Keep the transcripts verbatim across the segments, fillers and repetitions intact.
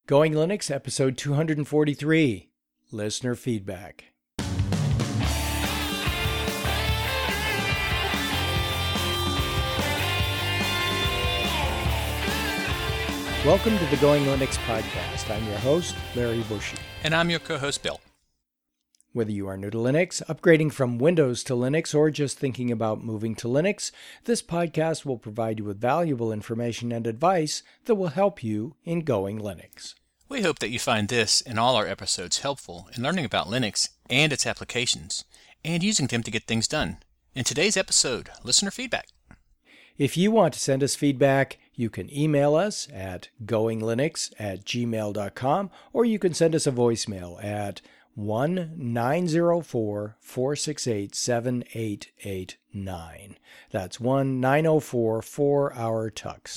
Going Linux, episode two forty-three, Listener Feedback. Welcome to the Going Linux podcast. I'm your host, Larry Bushy. And I'm your co-host, Bill. Whether you are new to Linux, upgrading from Windows to Linux, or just thinking about moving to Linux, this podcast will provide you with valuable information and advice that will help you in Going Linux. We hope that you find this and all our episodes helpful in learning about Linux and its applications, and using them to get things done. In today's episode, listener feedback. If you want to send us feedback, you can email us at goinglinux at gmail dot com, or you can send us a voicemail at one nine zero four, four six eight, seven eight eight nine. That's one nine zero four four hour tux.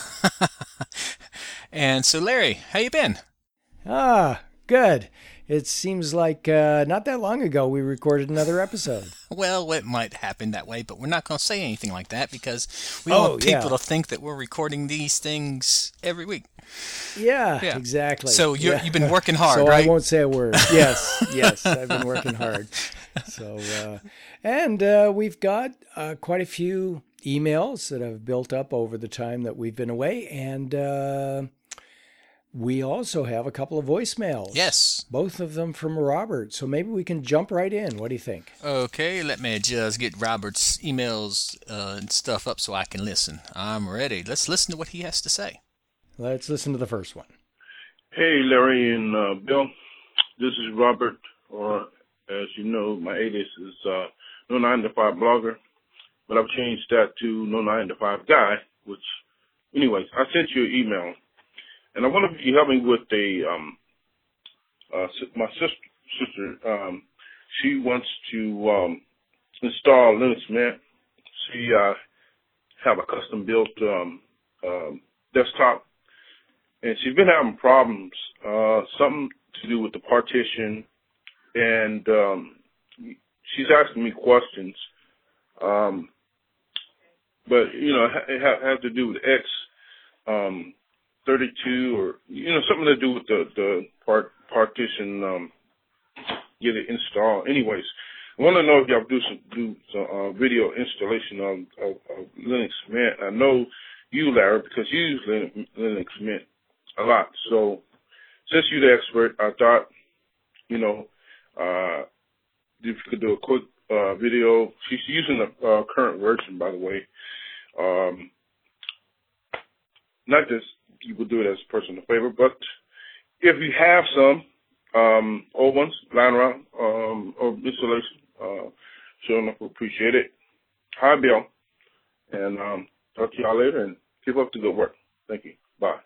And so, Larry, how you been? Ah, good. It seems like uh, not that long ago we recorded another episode. Well, it might happen that way, but we're not going to say anything like that because we oh, want people yeah. to think that we're recording these things every week. Yeah, yeah. exactly. So you're, yeah. you've been working hard, so right? So I won't say a word. Yes, yes, I've been working hard. So, uh, and uh, we've got uh, quite a few emails that have built up over the time that we've been away, and uh, we also have a couple of voicemails. Yes. Both of them from Robert. So maybe we can jump right in. What do you think? Okay, let me just get Robert's emails uh, and stuff up so I can listen. I'm ready. Let's listen to what he has to say. Let's listen to the first one. Hey, Larry and uh, Bill. This is Robert, or as you know, my alias is uh, No nine to five Blogger, but I've changed that to No nine to five Guy, which, anyways, I sent you an email. And I wonder if you can help me with a, um, uh, my sister, sister, um, she wants to, um, install Linux Mint. She, uh, have a custom built, um, um, desktop, and she's been having problems, uh, something to do with the partition, and, um, she's asking me questions, um, but, you know, it ha- has to do with X, um, thirty-two, or you know, something to do with the the part partition, um, get it installed. Anyways, I want to know if y'all do some do some uh, video installation of, of, of Linux Mint. I know you, Larry, because you use Linux, Linux Mint a lot. So since you're the expert, I thought, you know, uh, if you could do a quick uh, video. She's using the uh, current version, by the way. Um, not just you would do it as a personal favor, but if you have some um, old ones lying around um, or installation, uh, sure enough, we appreciate it. Hi, Bill, and um, talk to y'all later, and keep up the good work. Thank you. Bye.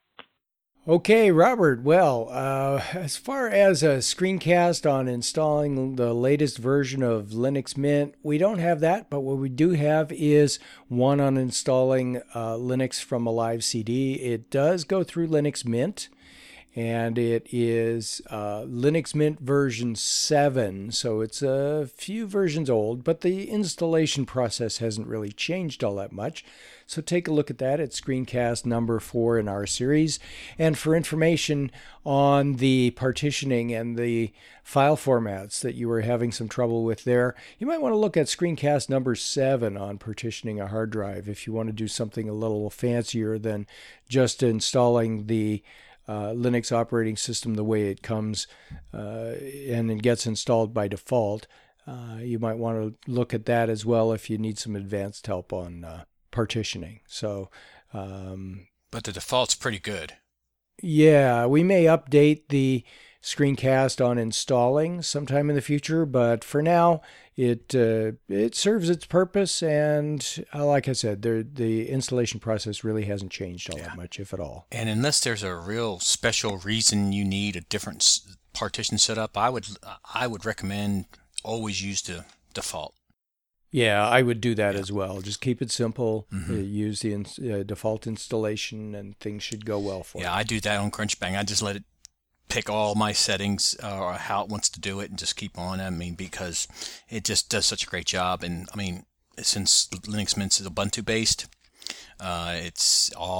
Okay, Robert. Well, uh, as far as a screencast on installing the latest version of Linux Mint, we don't have that, but what we do have is one on installing uh, Linux from a live C D. It does go through Linux Mint, and it is uh, Linux Mint version seven, so it's a few versions old, but the installation process hasn't really changed all that much. So take a look at that. It's screencast number four in our series. And for information on the partitioning and the file formats that you were having some trouble with there, you might want to look at screencast number seven on partitioning a hard drive if you want to do something a little fancier than just installing the uh, Linux operating system the way it comes uh, and it gets installed by default. Uh, you might want to look at that as well if you need some advanced help on uh, partitioning. So, um, but the default's pretty good. Yeah, we may update the screencast on installing sometime in the future, but for now, it uh, it serves its purpose, and uh, like I said, there, the installation process really hasn't changed all yeah. that much, if at all. And unless there's a real special reason you need a different s- partition setup, I would I would recommend always use the default. Yeah, I would do that yeah. as well. Just keep it simple. Mm-hmm. Uh, use the in, uh, default installation, and things should go well for yeah, it. Yeah, I do that on Crunchbang. I just let it pick all my settings uh, or how it wants to do it and just keep on. I mean, because it just does such a great job. And I mean, since Linux Mint is Ubuntu based, uh, it's all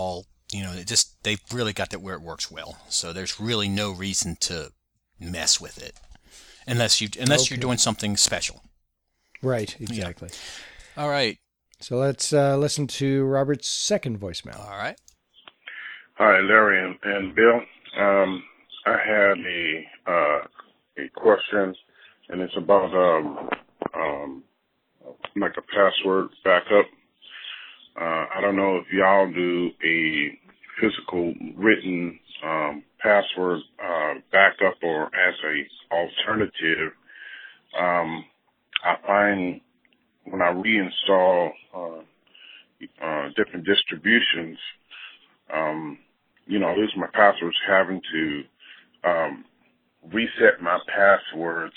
you know, it just they've really got that where it works well. So there's really no reason to mess with it unless you unless okay. you're doing something special. Right, exactly. Yeah. All right. So let's uh, listen to Robert's second voicemail. All right. Hi, Larry and, and Bill. Um, I had a uh, a question, and it's about um, um, like a password backup. Uh, I don't know if y'all do a physical written um, password uh, backup or as a alternative. Um, I find when I reinstall uh, uh, different distributions, um, you know, lose my passwords, having to um, reset my passwords,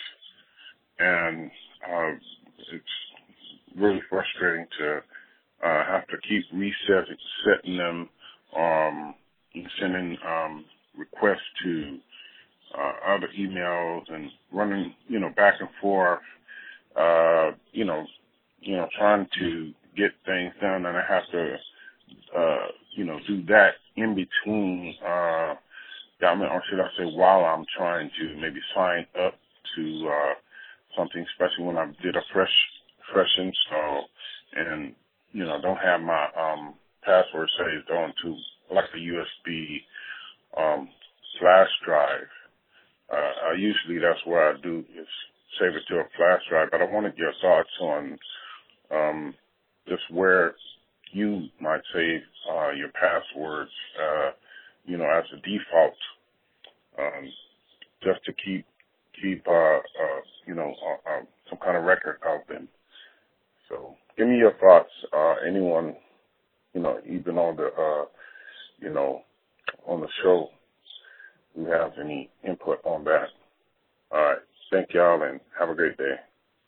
and uh, it's really frustrating to uh, have to keep resetting setting them, um, and sending um, requests to uh, other emails and running, you know, back and forth. Uh, you know, you know, trying to get things done, and I have to, uh, you know, do that in between, uh, I mean, or should I say, while I'm trying to maybe sign up to uh, something, especially when I did a fresh, fresh install, and you know, don't have my um, password saved onto like a U S B um, flash drive. Uh, I usually that's what I do is save it to a flash drive, but I want to get your thoughts on um, just where you might save uh, your passwords, uh, you know, as a default, um, just to keep keep uh, uh, you know uh, uh, some kind of record of them. So, give me your thoughts. Uh, anyone, you know, even on the uh, you know on the show, who has any input on that? All right. Thank y'all, and have a great day.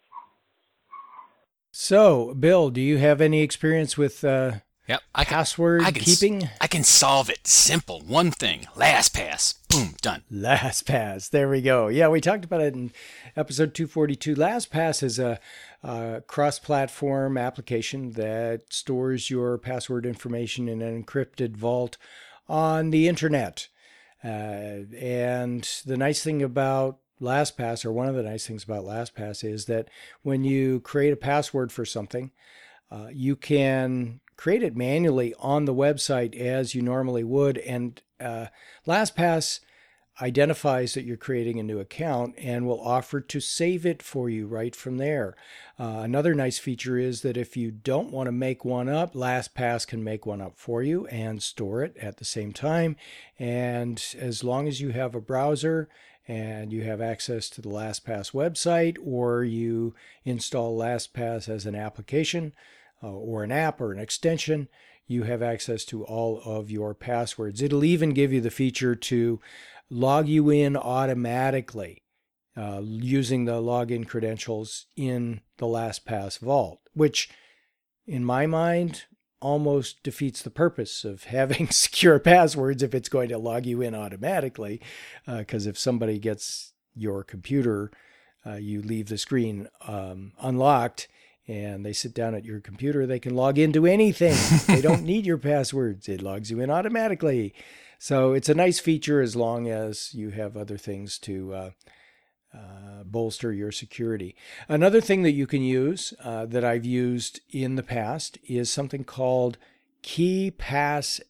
So, Bill, do you have any experience with uh, yep, I can, password I can, keeping? I can solve it. Simple. One thing. LastPass. Boom. Done. LastPass. There we go. Yeah, we talked about it in episode two forty-two. LastPass is a, a cross-platform application that stores your password information in an encrypted vault on the internet. Uh, and the nice thing about LastPass, or one of the nice things about LastPass, is that when you create a password for something, uh, you can create it manually on the website as you normally would. And uh, LastPass identifies that you're creating a new account and will offer to save it for you right from there. Uh, another nice feature is that if you don't want to make one up, LastPass can make one up for you and store it at the same time. And as long as you have a browser and you have access to the LastPass website, or you install LastPass as an application uh, or an app or an extension, you have access to all of your passwords. It'll even give you the feature to log you in automatically uh, using the login credentials in the LastPass vault, which in my mind almost defeats the purpose of having secure passwords if it's going to log you in automatically. Because uh, if somebody gets your computer, uh, you leave the screen um, unlocked and they sit down at your computer, they can log into anything. They don't need your passwords. It logs you in automatically. So it's a nice feature as long as you have other things to uh, uh, bolster your security. Another thing that you can use uh, that I've used in the past is something called KeePassX.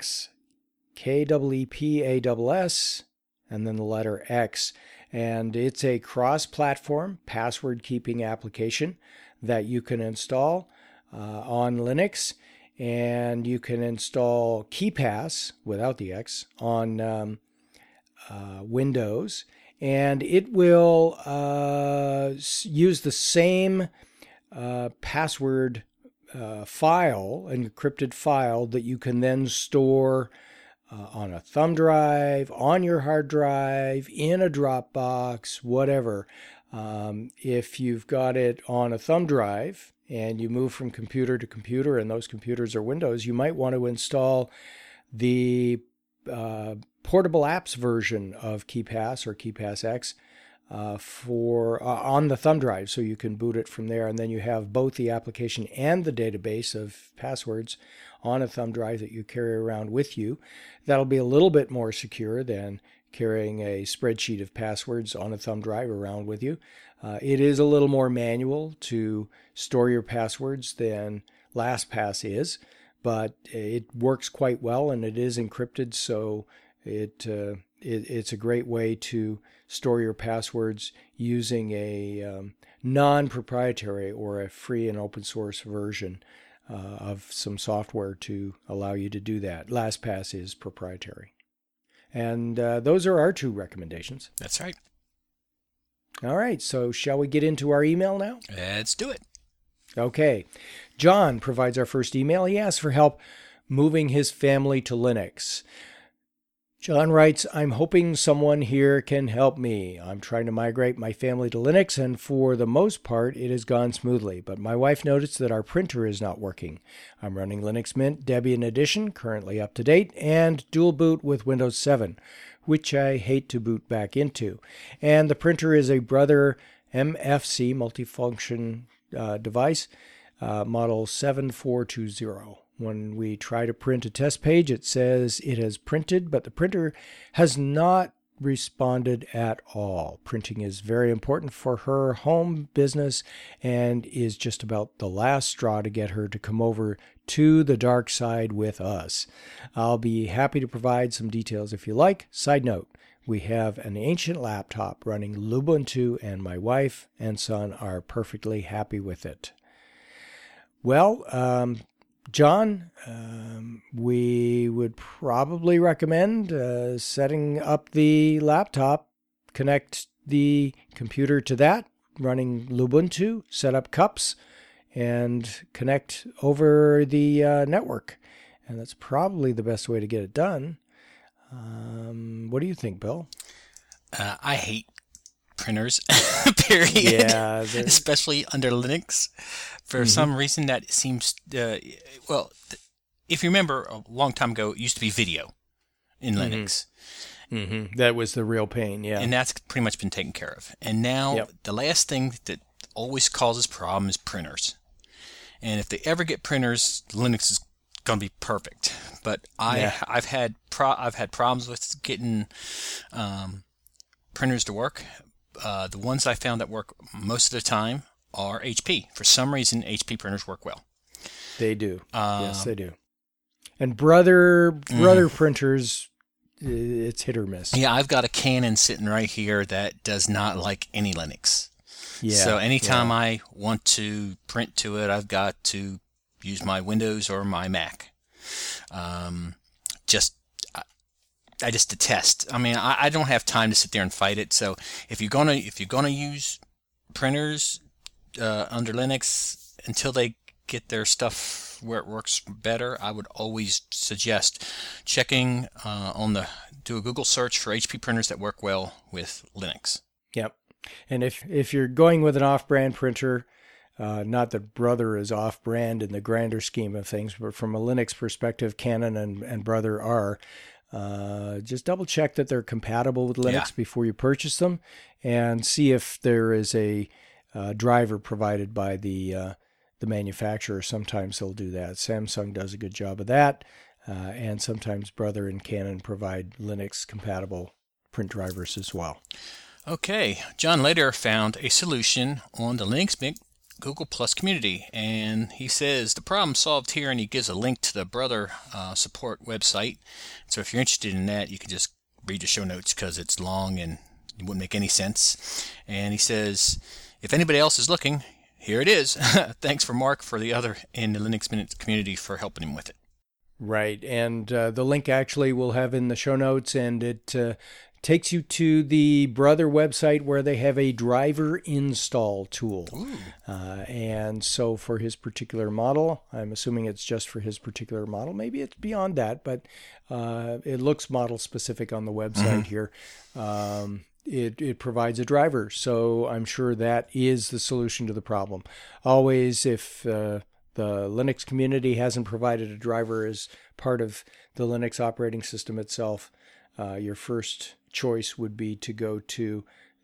K E E P A S S and then the letter X. And it's a cross-platform password-keeping application that you can install uh, on Linux. And you can install KeePass without the X on um, uh, Windows, and it will uh, use the same uh, password uh, file, an encrypted file that you can then store uh, on a thumb drive, on your hard drive, in a Dropbox, whatever. Um, if you've got it on a thumb drive and you move from computer to computer and those computers are Windows, you might want to install the uh, portable apps version of KeePass or KeePassX uh, for uh, on the thumb drive, so you can boot it from there, and then you have both the application and the database of passwords on a thumb drive that you carry around with you. That'll be a little bit more secure than carrying a spreadsheet of passwords on a thumb drive around with you. Uh, it is a little more manual to store your passwords than LastPass is, but it works quite well, and it is encrypted, so it, uh, it it's a great way to store your passwords using a um, non-proprietary or a free and open source version uh, of some software to allow you to do that. LastPass is proprietary. And uh, those are our two recommendations. That's right. All right, so shall we get into our email now? Let's do it. Okay. John provides our first email. He asks for help moving his family to Linux. John writes, I'm hoping someone here can help me. I'm trying to migrate my family to Linux, and for the most part, it has gone smoothly. But my wife noticed that our printer is not working. I'm running Linux Mint Debian Edition, currently up to date, and dual boot with Windows seven, which I hate to boot back into. And the printer is a Brother M F C multifunction uh, device, uh, model seven four two zero. When we try to print a test page, it says it has printed, but the printer has not responded at all. Printing is very important for her home business and is just about the last straw to get her to come over to the dark side with us. I'll be happy to provide some details if you like. Side note, we have an ancient laptop running Lubuntu, and my wife and son are perfectly happy with it. Well, um, John, um, we would probably recommend uh, setting up the laptop, connect the computer to that, running Lubuntu, set up cups, and connect over the uh, network. And that's probably the best way to get it done. Um, what do you think, Bill? Uh, I hate printers, period. Yeah, especially under Linux. For mm-hmm. some reason, that seems, uh, well, if you remember, a long time ago, it used to be video in mm-hmm. Linux. Mm-hmm. That was the real pain, yeah. And that's pretty much been taken care of. And now, yep. the last thing that always causes problems is printers. And if they ever get printers, Linux is going to be perfect. But I, yeah. I've had pro- I've had problems with getting um, printers to work. Uh, the ones I found that work most of the time are H P. For some reason, H P printers work well. They do. Um, yes, they do. And brother brother mm. printers, it's hit or miss. Yeah, I've got a Canon sitting right here that does not like any Linux. Yeah. So anytime yeah. I want to print to it, I've got to use my Windows or my Mac. Um, just I just detest. I mean, I, I don't have time to sit there and fight it. So if you're gonna if you're gonna use printers uh, under Linux until they get their stuff where it works better, I would always suggest checking uh, on the do a Google search for H P printers that work well with Linux. Yep. And if if you're going with an off-brand printer, uh, not that Brother is off-brand in the grander scheme of things, but from a Linux perspective, Canon and, and Brother are. Uh, just double check that they're compatible with Linux yeah. before you purchase them, and see if there is a uh, driver provided by the uh, the manufacturer. Sometimes they'll do that. Samsung does a good job of that, uh, and sometimes Brother and Canon provide Linux compatible print drivers as well. Okay, John later found a solution on the Linux Mint Google Plus community, and he says the problem solved here, and he gives a link to the Brother uh, support website. So if you're interested in that, you can just read the show notes because it's long and it wouldn't make any sense. And he says, if anybody else is looking, here it is. Thanks for Mark for the other in the Linux Mint community for helping him with it. Right, and uh, the link actually we'll have in the show notes, and it uh, takes you to the Brother website where they have a driver install tool. Uh, and so for his particular model, I'm assuming it's just for his particular model. Maybe it's beyond that, but uh, it looks model specific on the website mm-hmm. here. Um, it, it provides a driver. So I'm sure that is the solution to the problem. Always, if uh, the Linux community hasn't provided a driver as part of the Linux operating system itself, uh, your first choice would be to go to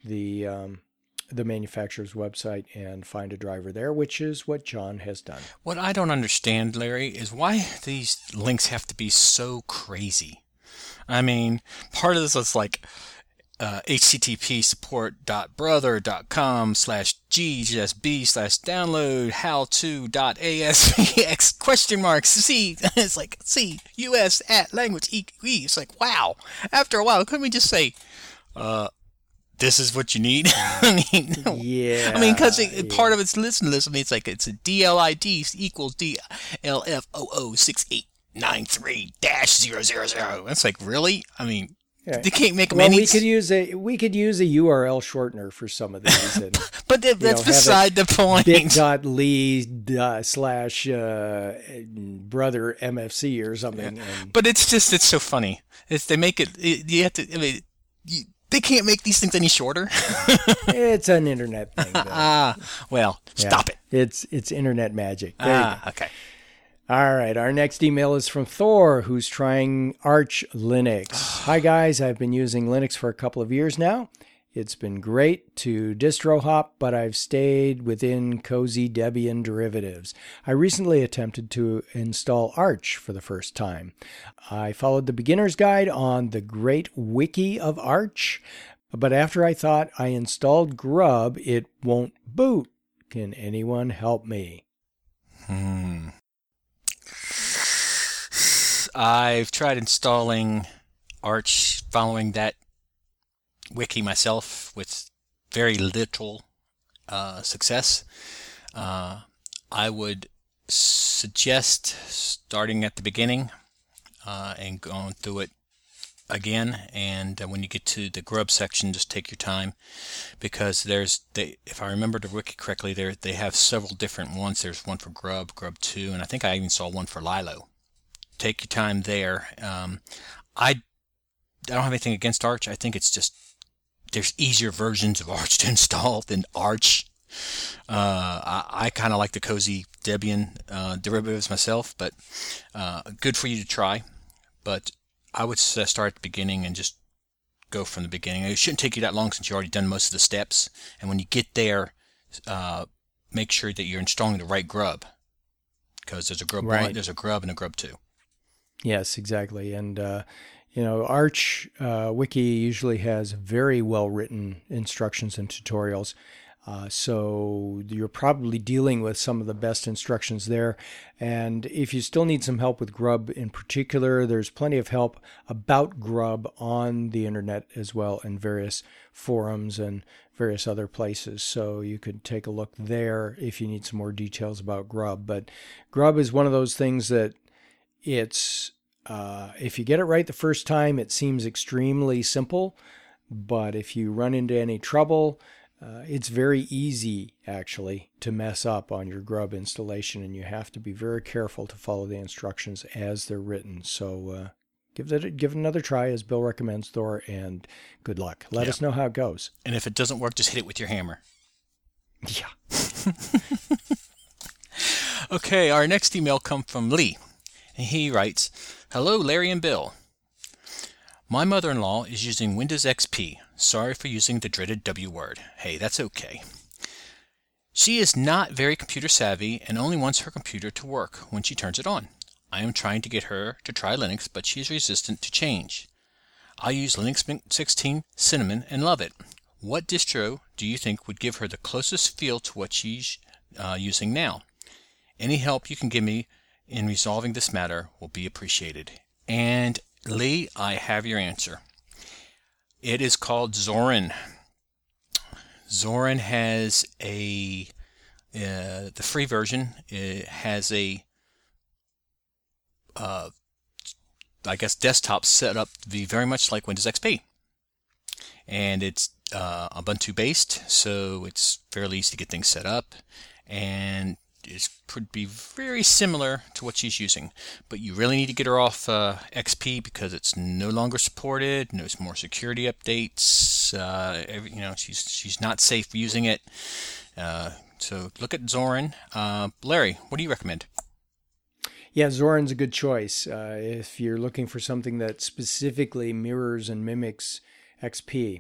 the um, the manufacturer's website and find a driver there, which is what John has done. What I don't understand, Larry, is why these links have to be so crazy. I mean, part of this is like uh, http support.brother.com slash gsb slash download how-to dot asvx question marks c. It's like c us at language e. It's like, wow. After a while, couldn't we just say, uh, this is what you need? I mean, no. Yeah. I mean, because yeah. part of it's listen, listen. It's like it's a D L I D equals D L F O O six eight nine three dash zero zero zero. It's like, really? I mean, yeah. They can't make them well, any. we could use a we could use a U R L shortener for some of these. And, but that, that's know, beside the point. bit.ly slash uh, brother M F C or something. Yeah. And, but it's just it's so funny. It's they make it. it you have to. I mean, you, they can't make these things any shorter. It's an internet thing. Ah, well, yeah. Stop it. It's it's internet magic. There ah, okay. All right, our next email is from Thor, who's trying Arch Linux. Hi, guys. I've been using Linux for a couple of years now. It's been great to distro hop, but I've stayed within cozy Debian derivatives. I recently attempted to install Arch for the first time. I followed the beginner's guide on the great wiki of Arch, but after I thought I installed Grub, it won't boot. Can anyone help me? Hmm. I've tried installing Arch following that wiki myself with very little uh, success. Uh, I would suggest starting at the beginning uh, and going through it again. And uh, when you get to the Grub section, just take your time, because there's, they, if I remember the wiki correctly, there they have several different ones. There's one for Grub, Grub two, and I think I even saw one for Lilo. Take your time there. Um, I, I don't have anything against Arch. I think it's just there's easier versions of Arch to install than Arch. Uh, I, I kind of like the cozy Debian uh, derivatives myself, but uh, good for you to try. But I would start at the beginning and just go from the beginning. It shouldn't take you that long since you've already done most of the steps. And when you get there, uh, make sure that you're installing the right Grub, because there's a Grub right. one, there's a Grub, and a Grub two. Yes, exactly. And, uh, you know, Arch uh, Wiki usually has very well-written instructions and tutorials. Uh, so you're probably dealing with some of the best instructions there. And if you still need some help with Grub in particular, there's plenty of help about Grub on the internet as well, in various forums and various other places. So you could take a look there if you need some more details about Grub. But Grub is one of those things that it's, uh, if you get it right the first time, it seems extremely simple. But if you run into any trouble, Uh, it's very easy, actually, to mess up on your Grub installation, and you have to be very careful to follow the instructions as they're written. So uh, give it give it another try, as Bill recommends, Thor, and good luck. Let yeah. us know how it goes. And if it doesn't work, just hit it with your hammer. Yeah. Okay, our next email comes from Lee. And he writes, "Hello, Larry and Bill. My mother-in-law is using Windows X P. Sorry for using the dreaded W word. Hey, that's okay. She is not very computer savvy and only wants her computer to work when she turns it on. I am trying to get her to try Linux, but she is resistant to change. I use Linux Mint sixteen Cinnamon and love it. What distro do you think would give her the closest feel to what she's uh, using now? Any help you can give me in resolving this matter will be appreciated." And Lee, I have your answer. It is called Zorin. Zorin has a, uh, the free version, it has a, uh, I guess, desktop set up to be very much like Windows X P. And it's uh, Ubuntu based, so it's fairly easy to get things set up. And it could be very similar to what she's using, but you really need to get her off uh, X P because it's no longer supported. There's more security updates. Uh, every, you know, she's she's not safe using it. Uh, so look at Zorin. Uh, Larry, what do you recommend? Yeah, Zorin's a good choice uh, if you're looking for something that specifically mirrors and mimics X P.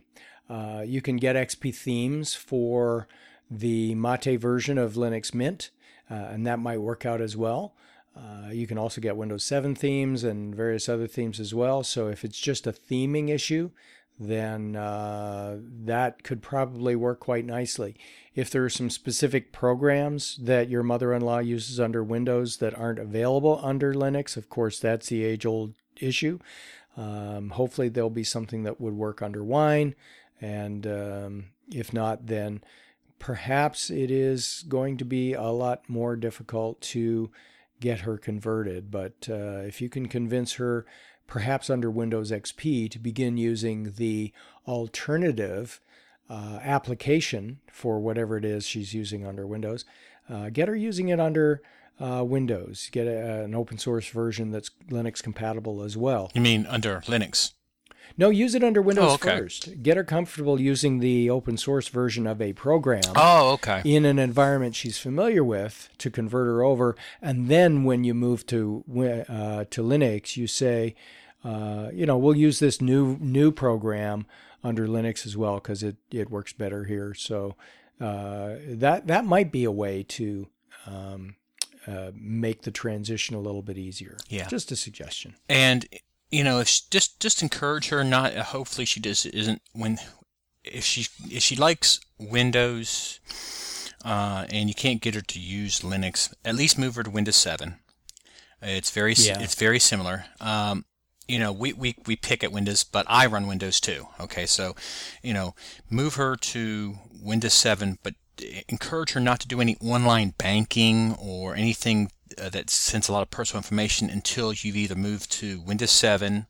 Uh, you can get X P themes for the Mate version of Linux Mint, uh, and that might work out as well. Uh, you can also get Windows seven themes and various other themes as well. So if it's just a theming issue, then uh, that could probably work quite nicely. If there are some specific programs that your mother-in-law uses under Windows that aren't available under Linux, of course, that's the age-old issue. Um, hopefully there'll be something that would work under Wine. And um, if not, then perhaps it is going to be a lot more difficult to get her converted. But uh, if you can convince her, perhaps under Windows X P, to begin using the alternative uh, application for whatever it is she's using under Windows, uh, get her using it under uh, Windows. Get a, an open source version that's Linux compatible as well. You mean under Linux? No, use it under Windows oh, okay. first. Get her comfortable using the open source version of a program oh, okay. in an environment she's familiar with to convert her over. And then when you move to uh, to Linux, you say, uh, you know, we'll use this new new program under Linux as well because it, it works better here. So uh, that that might be a way to um, uh, make the transition a little bit easier. Yeah. Just a suggestion. And you know, if she, just just encourage her. Not hopefully she just isn't when if she if she likes Windows uh, and you can't get her to use Linux, at least move her to Windows seven. It's very yeah. it's very similar. Um, you know, we, we we pick at Windows, but I run Windows too. Okay, so you know, move her to Windows seven, but encourage her not to do any online banking or anything Uh, that sends a lot of personal information until you've either moved to Windows seven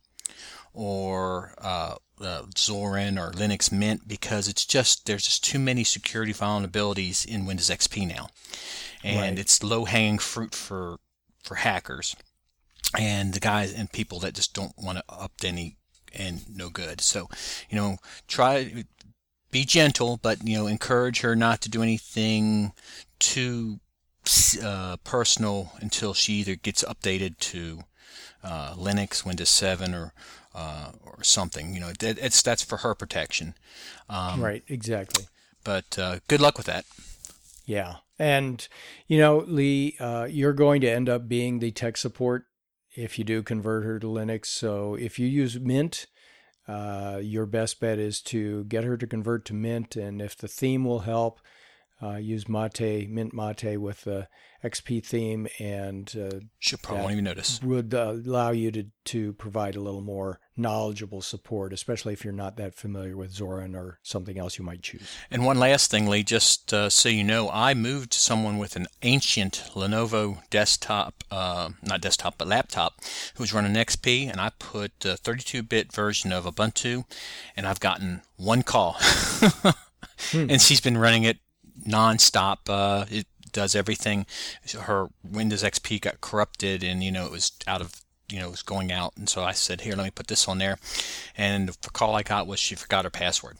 or uh, uh, Zorin or Linux Mint, because it's just there's just too many security vulnerabilities in Windows X P now, and right. it's low-hanging fruit for for hackers and the guys and people that just don't want to up any and no good. So, you know, try be gentle, but you know, encourage her not to do anything too Uh, personal until she either gets updated to uh, Linux, Windows seven, or uh, or something. You know, it, it's that's for her protection. Um, right, exactly. But uh, good luck with that. Yeah, and you know, Lee, uh, you're going to end up being the tech support if you do convert her to Linux. So if you use Mint, uh, your best bet is to get her to convert to Mint, and if the theme will help, Uh, use Mate, Mint Mate with the X P theme, and uh, she'll probably won't even notice. Would uh, allow you to, to provide a little more knowledgeable support, especially if you're not that familiar with Zorin or something else you might choose. And one last thing, Lee, just uh, so you know, I moved to someone with an ancient Lenovo desktop, uh, not desktop, but laptop, who was running X P, and I put a thirty-two bit version of Ubuntu, and I've gotten one call. hmm. And she's been running it non-stop. Uh, it does everything. Her Windows X P got corrupted, and you know it was out of you know it was going out, and so I said, here, let me put this on there. And the call I got was she forgot her password.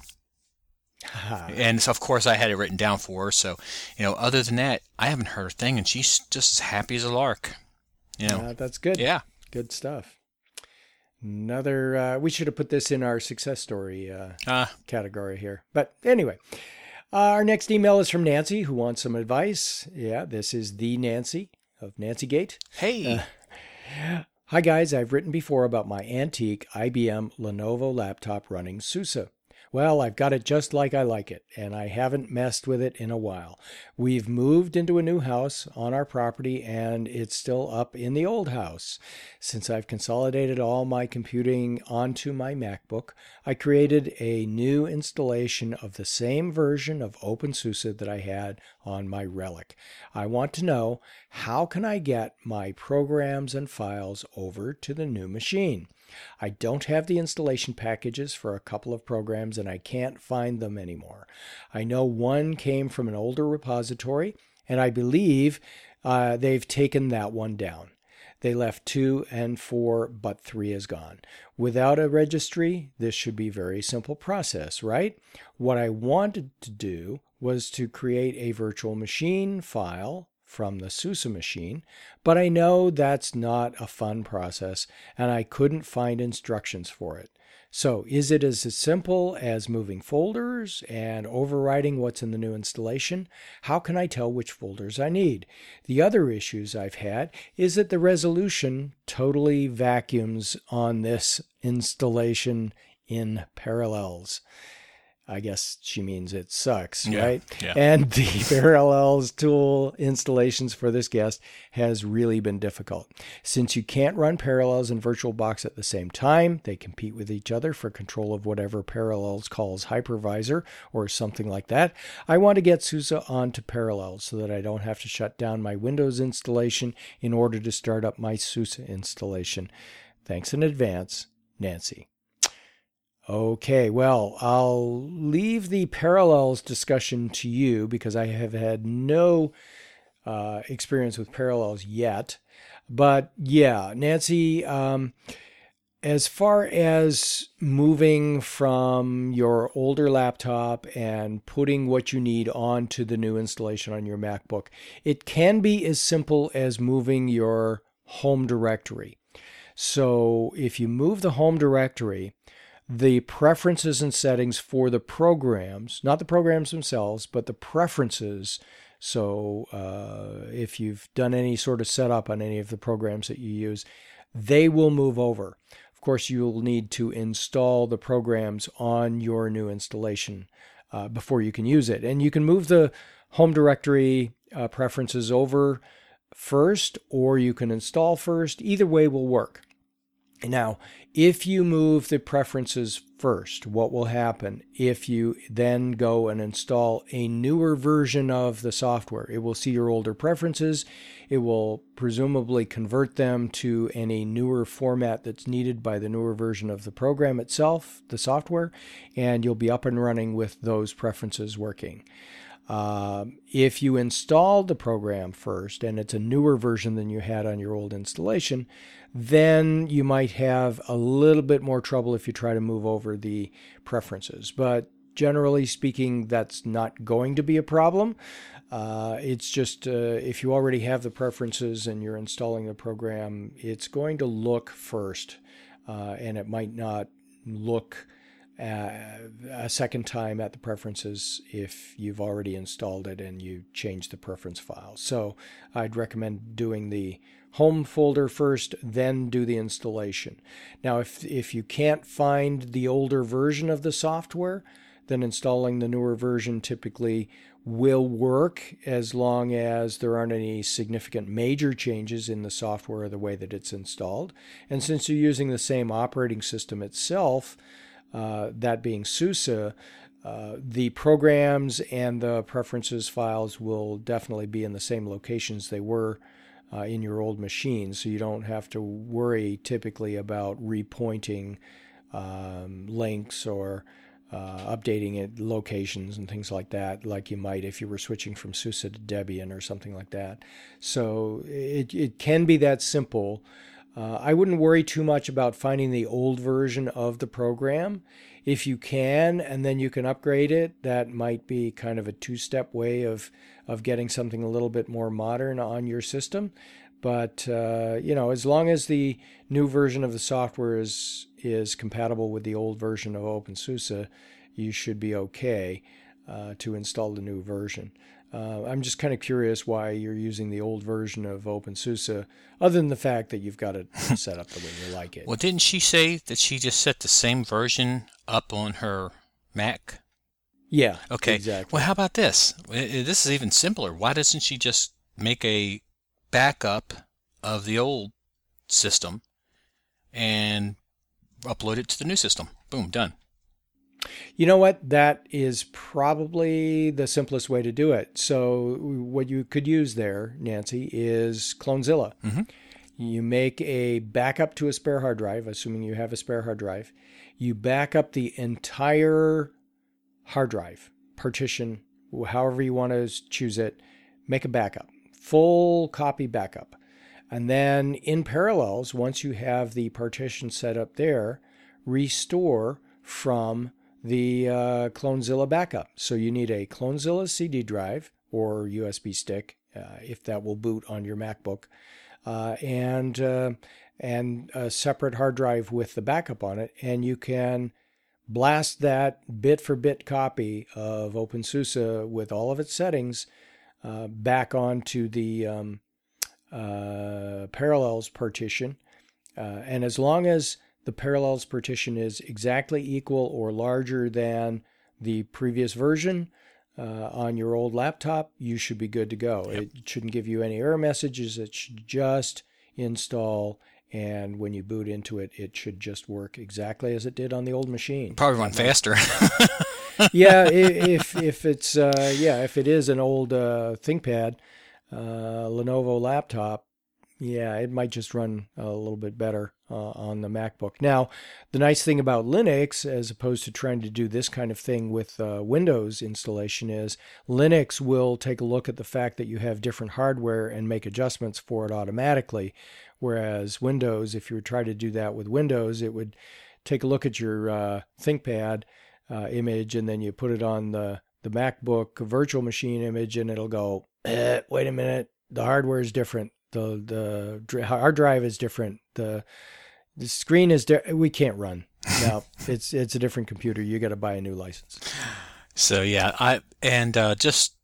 And so of course I had it written down for her. So you know, other than that, I haven't heard a thing, and she's just as happy as a lark. You know, uh, that's good. Yeah, good stuff. Another. Uh, we should have put this in our success story uh, uh, category here, but anyway. Uh, our next email is from Nancy, who wants some advice. Yeah, this is the Nancy of Nancygate. Hey. Uh, hi, guys. I've written before about my antique I B M Lenovo laptop running SUSE. Well, I've got it just like I like it, and I haven't messed with it in a while. We've moved into a new house on our property, and it's still up in the old house. Since I've consolidated all my computing onto my MacBook, I created a new installation of the same version of OpenSUSE that I had on my Relic. I want to know, how can I get my programs and files over to the new machine? I don't have the installation packages for a couple of programs, and I can't find them anymore. I know one came from an older repository, and I believe uh, they've taken that one down. They left two and four, but three is gone. Without a registry, this should be a very simple process, right? What I wanted to do was to create a virtual machine file from the SUSE machine, but I know that's not a fun process, and I couldn't find instructions for it. So is it as simple as moving folders and overriding what's in the new installation? How can I tell which folders I need? The other issues I've had is that the resolution totally vacuums on this installation in Parallels. I guess she means it sucks, yeah, right? Yeah. And the Parallels tool installations for this guest has really been difficult. Since you can't run Parallels and VirtualBox at the same time, they compete with each other for control of whatever Parallels calls hypervisor or something like that. I want to get SUSE onto Parallels so that I don't have to shut down my Windows installation in order to start up my SUSE installation. Thanks in advance, Nancy. Okay, well, I'll leave the Parallels discussion to you because I have had no uh, experience with Parallels yet. But yeah, Nancy, um, as far as moving from your older laptop and putting what you need onto the new installation on your MacBook, it can be as simple as moving your home directory. So if you move the home directory, the preferences and settings for the programs, not the programs themselves, but the preferences. So uh, if you've done any sort of setup on any of the programs that you use, they will move over. Of course, you'll need to install the programs on your new installation uh, before you can use it. And you can move the home directory uh, preferences over first, or you can install first. Either way will work. Now, if you move the preferences first, what will happen if you then go and install a newer version of the software? It will see your older preferences. It will presumably convert them to any newer format that's needed by the newer version of the program itself, the software, and you'll be up and running with those preferences working. Uh, if you install the program first and it's a newer version than you had on your old installation, then you might have a little bit more trouble if you try to move over the preferences. But generally speaking, that's not going to be a problem. Uh, it's just uh, if you already have the preferences and you're installing the program, it's going to look first, uh, and it might not look Uh, a second time at the preferences if you've already installed it and you change the preference file. So I'd recommend doing the home folder first, then do the installation. Now, if, if you can't find the older version of the software, then installing the newer version typically will work as long as there aren't any significant major changes in the software or the way that it's installed. And since you're using the same operating system itself, Uh, that being SUSE, uh, the programs and the preferences files will definitely be in the same locations they were uh, in your old machine, so you don't have to worry typically about repointing um, links or uh, updating it, locations and things like that, like you might if you were switching from SUSE to Debian or something like that. So it, it can be that simple. Uh, I wouldn't worry too much about finding the old version of the program. If you can, and then you can upgrade it, that might be kind of a two-step way of, of getting something a little bit more modern on your system. But, uh, you know, as long as the new version of the software is, is compatible with the old version of OpenSUSE, you should be okay uh, to install the new version. Uh, I'm just kind of curious why you're using the old version of OpenSUSE, other than the fact that you've got it set up the way you like it. Well, didn't she say that she just set the same version up on her Mac? Yeah, okay. Exactly. Well, how about this? This is even simpler. Why doesn't she just make a backup of the old system and upload it to the new system? Boom, done. You know what? That is probably the simplest way to do it. So what you could use there, Nancy, is Clonezilla. Mm-hmm. You make a backup to a spare hard drive, assuming you have a spare hard drive. You back up the entire hard drive, partition, however you want to choose it, make a backup, full copy backup. And then in Parallels, once you have the partition set up there, restore from the uh, Clonezilla backup. So you need a Clonezilla C D drive or U S B stick, uh, if that will boot on your MacBook. Uh, and uh, and a separate hard drive with the backup on it, and you can blast that bit-for-bit copy of OpenSUSE with all of its settings uh, back onto the um, uh, Parallels partition. Uh, and as long as the Parallels partition is exactly equal or larger than the previous version uh, on your old laptop, you should be good to go. Yep. It shouldn't give you any error messages. It should just install, and when you boot into it, it should just work exactly as it did on the old machine. Probably run faster. Yeah, if if it's uh, yeah, if it is an old uh, ThinkPad, uh, Lenovo laptop, yeah, it might just run a little bit better uh, on the MacBook. Now, the nice thing about Linux, as opposed to trying to do this kind of thing with uh, Windows installation, is Linux will take a look at the fact that you have different hardware and make adjustments for it automatically. Whereas Windows, if you were trying to do that with Windows, it would take a look at your uh, ThinkPad uh, image, and then you put it on the, the MacBook virtual machine image, and it'll go, eh, wait a minute, the hardware is different. The the hard drive is different. The the screen is di- we can't run. No, it's it's a different computer. You got to buy a new license. So yeah, I and uh, just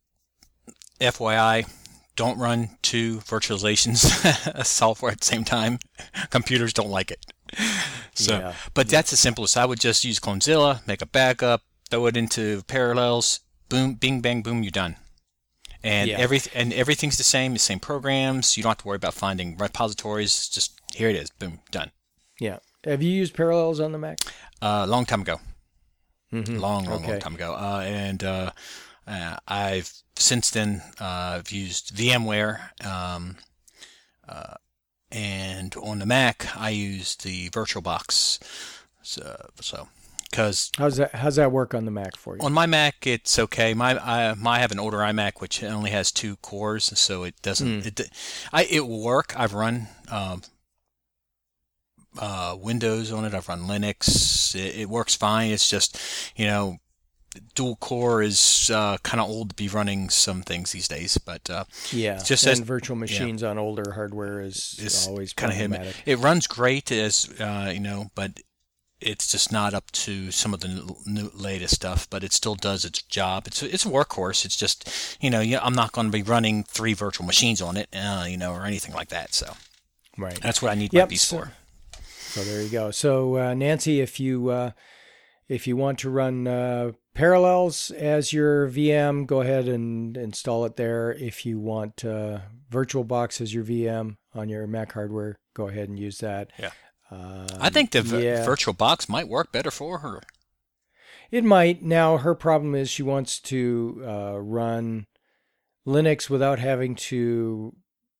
F Y I, don't run two virtualizations software at the same time. Computers don't like it. So, yeah. But that's the simplest. I would just use Clonezilla, make a backup, throw it into Parallels, boom, bing, bang, boom, you're done. And yeah. every and everything's the same, the same programs. You don't have to worry about finding repositories. Just here it is, boom, done. Yeah. Have you used Parallels on the Mac? A uh, long time ago. Mm-hmm. Long, long, okay. long time ago. Uh, and uh, uh, I've since then uh, I've used VMware. Um, uh, and on the Mac, I use the VirtualBox. So, so because how's that? How's that work on the Mac for you? On my Mac, it's okay. My I, my I have an older iMac which only has two cores, so it doesn't. Mm. It I it will work. I've run um, uh, Windows on it. I've run Linux. It, it works fine. It's just, you know, dual core is uh, kind of old to be running some things these days. But uh, yeah, just and as, virtual machines yeah. on older hardware is it's always kind of problematic. It runs great as uh, you know, but it's just not up to some of the new, latest stuff, but it still does its job. It's it's a workhorse. It's just, you know, I'm not going to be running three virtual machines on it, uh, you know, or anything like that. So, right, that's what I need yep, my beast so, for. So there you go. So uh, Nancy, if you uh, if you want to run uh, Parallels as your V M, go ahead and install it there. If you want uh, VirtualBox as your V M on your Mac hardware, go ahead and use that. Yeah. Um, I think the yeah. VirtualBox might work better for her. It might. Now, her problem is she wants to uh, run Linux without having to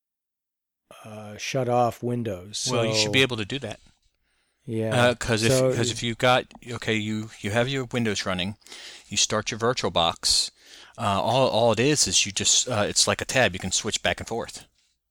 uh, shut off Windows. So, well, you should be able to do that. Yeah. Because uh, if because if you've got, okay, you, you have your Windows running, you start your VirtualBox, uh, all, all it is is you just, uh, it's like a tab. You can switch back and forth.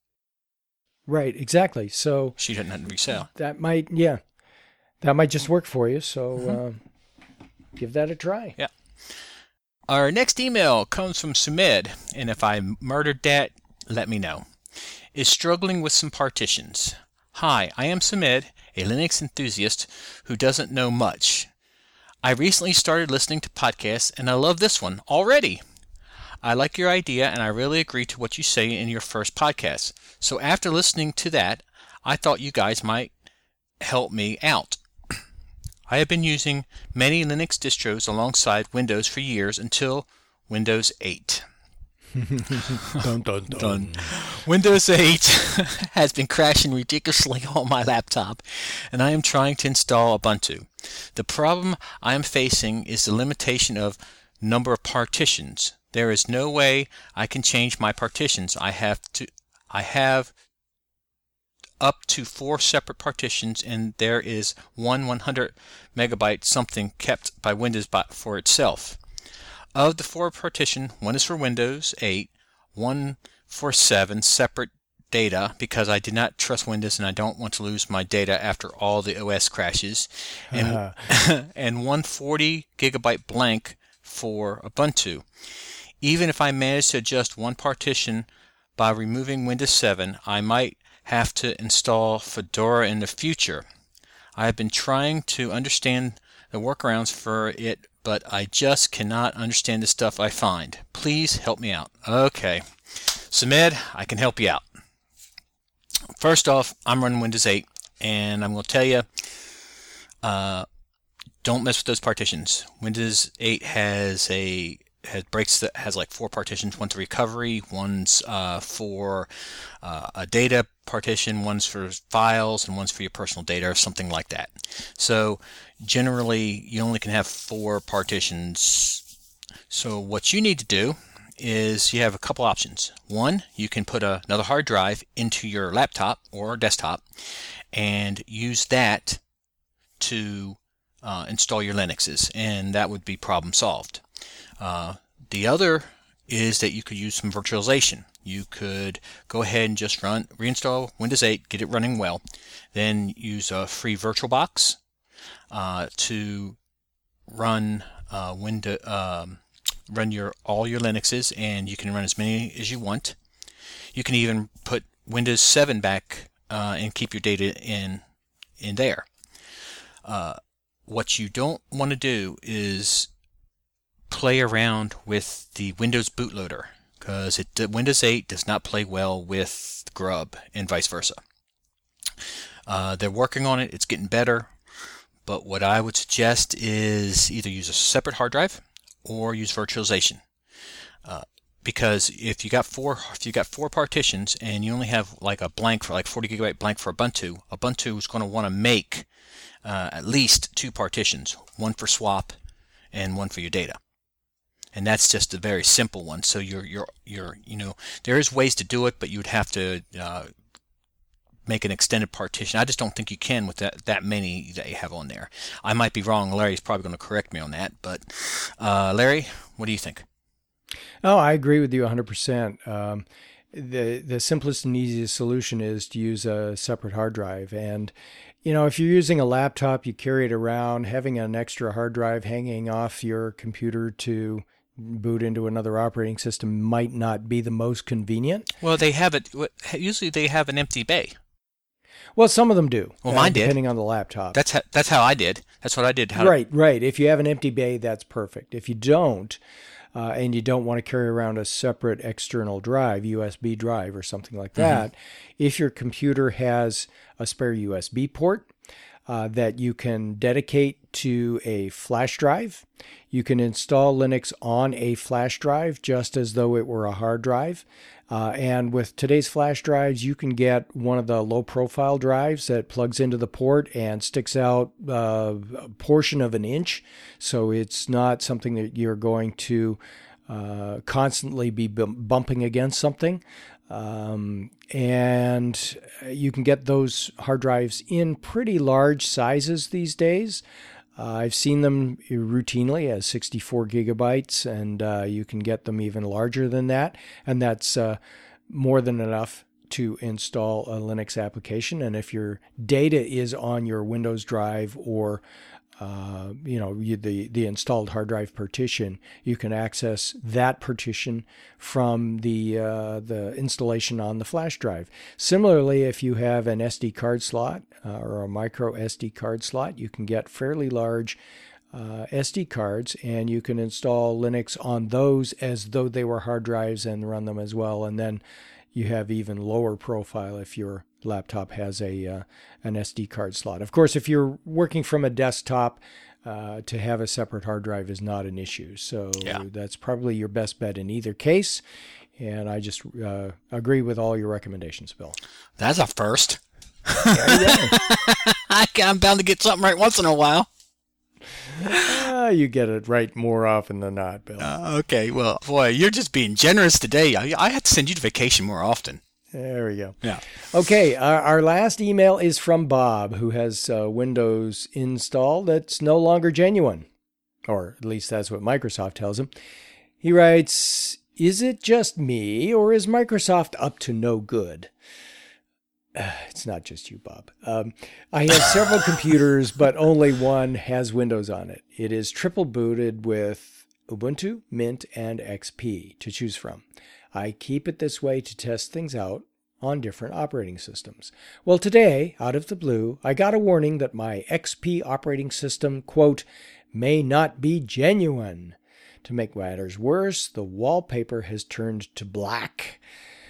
Right, exactly. So she doesn't have to resell. That might, yeah, that might just work for you. So mm-hmm. uh, give that a try. Yeah. Our next email comes from Sumedh, and if I murdered that, let me know. Is struggling with some partitions. Hi, I am Sumedh, a Linux enthusiast who doesn't know much. I recently started listening to podcasts, and I love this one already. I like your idea, and I really agree to what you say in your first podcast. So after listening to that, I thought you guys might help me out. I have been using many Linux distros alongside Windows for years until Windows eight. dun, dun, dun. Windows eight has been crashing ridiculously on my laptop, and I am trying to install Ubuntu. The problem I am facing is the limitation of number of partitions. There is no way I can change my partitions. I have to I have up to four separate partitions, and there is one one hundred megabyte something kept by Windows by, for itself. Of the four partition, one is for Windows eight, one for seven separate data because I did not trust Windows and I don't want to lose my data after all the O S crashes, and uh-huh. and one forty gigabyte blank for Ubuntu. Even if I manage to adjust one partition by removing Windows seven, I might have to install Fedora in the future. I have been trying to understand the workarounds for it, but I just cannot understand the stuff I find. Please help me out. Okay, Sumedh, I can help you out. First off, I'm running Windows eight, and I'm going to tell you, uh, don't mess with those partitions. Windows eight has a has breaks that has like four partitions. One's recovery, one's uh, for uh, a data partition, one's for files, and one's for your personal data or something like that. So generally, you only can have four partitions. So what you need to do is you have a couple options. One, you can put a, another hard drive into your laptop or desktop and use that to uh, install your Linuxes, and that would be problem solved. Uh, the other is that you could use some virtualization. You could go ahead and just run reinstall Windows eight, get it running well, then use a free VirtualBox uh, to run uh, Windows. Um, run your all your Linuxes, and you can run as many as you want. You can even put Windows seven back uh, and keep your data in in there. Uh, what you don't want to do is play around with the Windows bootloader, because it Windows eight does not play well with Grub and vice versa. Uh, they're working on it. It's getting better, but what I would suggest is either use a separate hard drive or use virtualization, uh, because if you got four if you got four partitions and you only have like a blank for like forty gigabyte blank for Ubuntu, Ubuntu is going to want to make uh, at least two partitions, one for swap and one for your data, and that's just a very simple one. So you're you're you're you know there is ways to do it, but you'd have to uh, make an extended partition. I just don't think you can with that, that many that you have on there. I might be wrong. Larry's probably going to correct me on that. But uh, Larry, what do you think? Oh, I agree with you one hundred percent. Um, the the simplest and easiest solution is to use a separate hard drive. And, you know, if you're using a laptop, you carry it around, having an extra hard drive hanging off your computer to boot into another operating system might not be the most convenient. Well, they have it. Usually they have an empty bay. Well, some of them do. Well, mine uh, did. Depending on the laptop. That's how, that's how I did. That's what I did. How right, right. If you have an empty bay, that's perfect. If you don't, uh, and you don't want to carry around a separate external drive, U S B drive or something like that, mm-hmm. if your computer has a spare U S B port uh, that you can dedicate to a flash drive, you can install Linux on a flash drive just as though it were a hard drive. Uh, and with today's flash drives, you can get one of the low-profile drives that plugs into the port and sticks out uh, a portion of an inch. So it's not something that you're going to uh, constantly be bumping against something. Um, and you can get those hard drives in pretty large sizes these days. Uh, I've seen them routinely as sixty-four gigabytes, and uh, you can get them even larger than that. And that's uh, more than enough to install a Linux application. And if your data is on your Windows drive or uh, you know you, the the installed hard drive partition, you can access that partition from the uh, the installation on the flash drive. Similarly, if you have an S D card slot uh, or a micro S D card slot, you can get fairly large uh, S D cards, and you can install Linux on those as though they were hard drives and run them as well. And then you have even lower profile if your laptop has a uh, an S D card slot. Of course, if you're working from a desktop, uh, to have a separate hard drive is not an issue. So yeah. That's probably your best bet in either case. And I just uh, agree with all your recommendations, Bill. That's a first. There you go. I'm bound to get something right once in a while. Uh, you get it right more often than not, Bill. Uh, okay, well, boy, you're just being generous today. I, I have to send you to vacation more often. There we go. Yeah. Okay, our, our last email is from Bob, who has uh, Windows installed that's no longer genuine, or at least that's what Microsoft tells him. He writes, "Is it just me, or is Microsoft up to no good?" Uh, it's not just you, Bob. Um, I have several computers, but only one has Windows on it. It is triple booted with Ubuntu, Mint, and X P to choose from. I keep it this way to test things out on different operating systems. Well, today, out of the blue, I got a warning that my X P operating system, quote, may not be genuine. To make matters worse, the wallpaper has turned to black.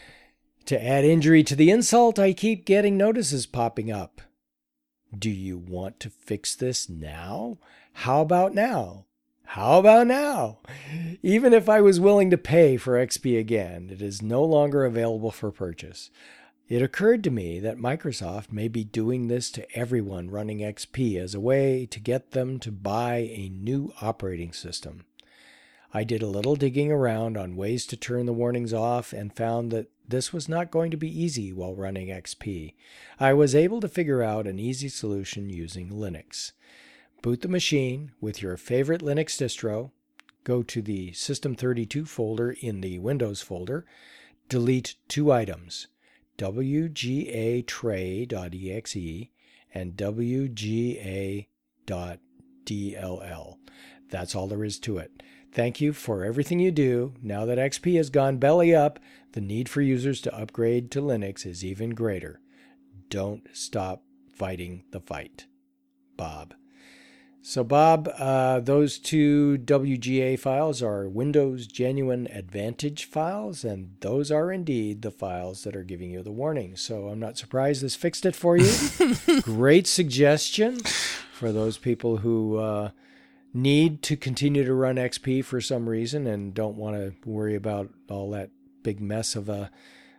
To add injury to the insult, I keep getting notices popping up. Do you want to fix this now? How about now? How about now? Even if I was willing to pay for X P again, it is no longer available for purchase. It occurred to me that Microsoft may be doing this to everyone running X P as a way to get them to buy a new operating system. I did a little digging around on ways to turn the warnings off and found that this was not going to be easy while running X P. I was able to figure out an easy solution using Linux. Boot the machine with your favorite Linux distro, go to the System thirty-two folder in the Windows folder, delete two items, w g a tray dot e x e and w g a dot d l l. That's all there is to it. Thank you for everything you do. Now that X P has gone belly up, the need for users to upgrade to Linux is even greater. Don't stop fighting the fight. Bob. So, Bob, uh, those two W G A files are Windows Genuine Advantage files, and those are indeed the files that are giving you the warning. So I'm not surprised this fixed it for you. Great suggestion for those people who uh, need to continue to run X P for some reason and don't want to worry about all that big mess of a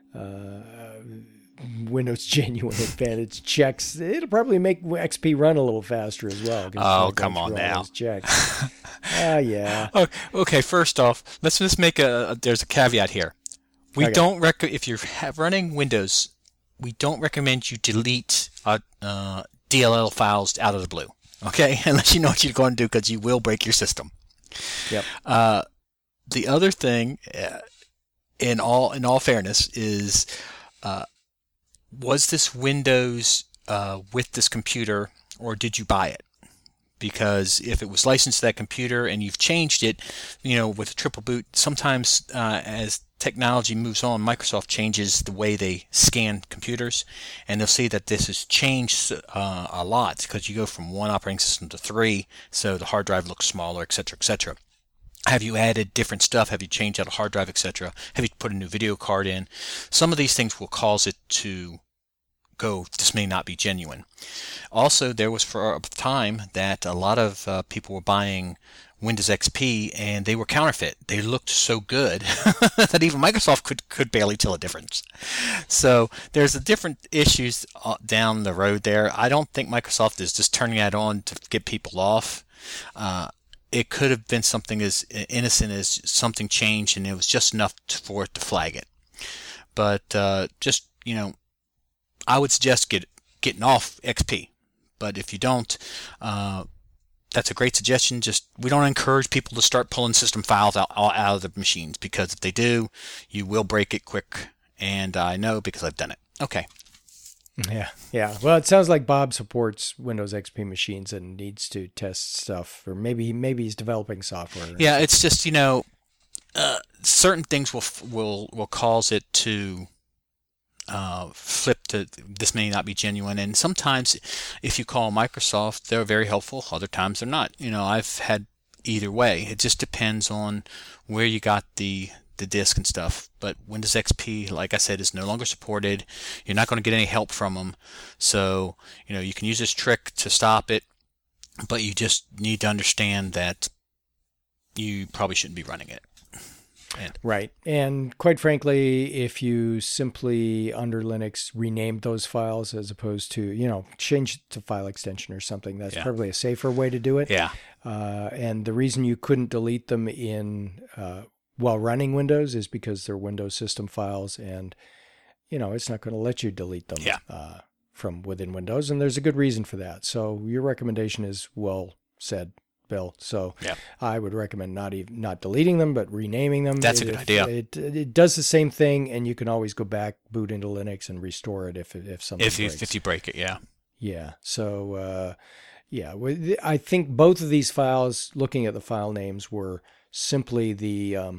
uh, Windows Genuine Advantage checks. It'll probably make X P run a little faster as well. Oh, come on now. Ah, uh, yeah. Okay, okay, first off, let's just make a, a there's a caveat here. We okay. don't rec- if you're running Windows, we don't recommend you delete uh, uh, D L L files out of the blue. Okay, unless you know what you're going to do, because you will break your system. Yep. Uh, the other thing, uh, in all in all fairness, is uh, was this Windows uh, with this computer, or did you buy it? Because if it was licensed to that computer and you've changed it, you know, with a triple boot, sometimes uh, as technology moves on, Microsoft changes the way they scan computers, and they'll see that this has changed uh, a lot because you go from one operating system to three, so the hard drive looks smaller, et cetera, et cetera. Have you added different stuff? Have you changed out a hard drive, et cetera? Have you put a new video card in? Some of these things will cause it to go, this may not be genuine. Also, there was for a time that a lot of uh, people were buying Windows X P and they were counterfeit. They looked so good that even Microsoft could, could barely tell a difference. So there's a different issues down the road there. I don't think Microsoft is just turning that on to get people off. Uh, it could have been something as innocent as something changed and it was just enough to, for it to flag it. But uh, just, you know, I would suggest get getting off X P. But if you don't, uh, that's a great suggestion. Just we don't encourage people to start pulling system files out, out of the machines, because if they do, you will break it quick. And I know because I've done it. Okay. Yeah, yeah. Well, it sounds like Bob supports Windows X P machines and needs to test stuff, or maybe maybe he's developing software. Yeah, it's just, you know, uh, certain things will will will cause it to uh, flip to this may not be genuine. And sometimes, if you call Microsoft, they're very helpful. Other times they're not. You know, I've had either way. It just depends on where you got the the disk and stuff. But Windows X P, like I said, is no longer supported. You're not going to get any help from them. So, you know, you can use this trick to stop it, but you just need to understand that you probably shouldn't be running it. And, right. And quite frankly, if you simply under Linux renamed those files as opposed to, you know, change it to file extension or something, that's yeah. probably a safer way to do it. Yeah. Uh, and the reason you couldn't delete them in uh, while running Windows is because they're Windows system files, and, you know, it's not going to let you delete them yeah. uh, from within Windows. And there's a good reason for that. So your recommendation is well said, Bill. So yeah. I would recommend not even not deleting them, but renaming them. That's a good it, idea. It, it it does the same thing, and you can always go back, boot into Linux, and restore it if if something if you breaks. if you break it, yeah, yeah. So uh, yeah, I think both of these files, looking at the file names, were simply the um,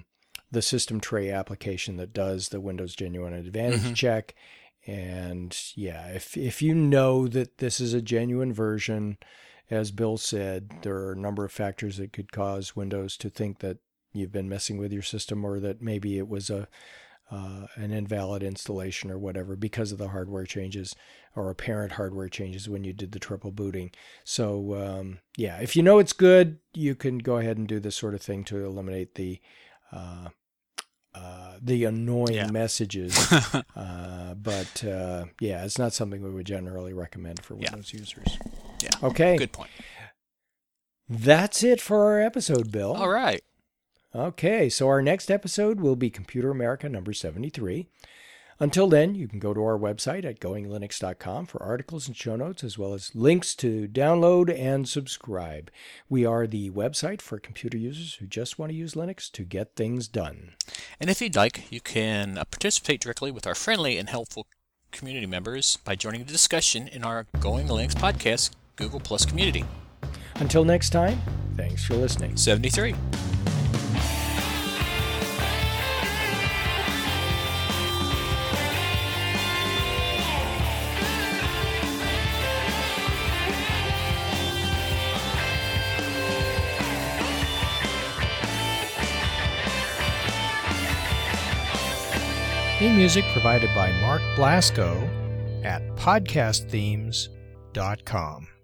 the system tray application that does the Windows Genuine Advantage mm-hmm. check. And yeah, if if you know that this is a genuine version, as Bill said, there are a number of factors that could cause Windows to think that you've been messing with your system, or that maybe it was a uh, an invalid installation or whatever because of the hardware changes or apparent hardware changes when you did the triple booting. So um, yeah, if you know it's good, you can go ahead and do this sort of thing to eliminate the uh, uh, the annoying yeah. messages. uh, but uh, yeah, it's not something we would generally recommend for Windows yeah. users. Yeah. Okay. Good point. That's it for our episode, Bill. All right. Okay, so our next episode will be Computer America number seventy-three. Until then, you can go to our website at going linux dot com for articles and show notes, as well as links to download and subscribe. We are the website for computer users who just want to use Linux to get things done. And if you'd like, you can participate directly with our friendly and helpful community members by joining the discussion in our Going Linux podcast Google Plus community. Until next time, thanks for listening. seventy-three. Theme music provided by Mark Blasco at podcast themes dot com.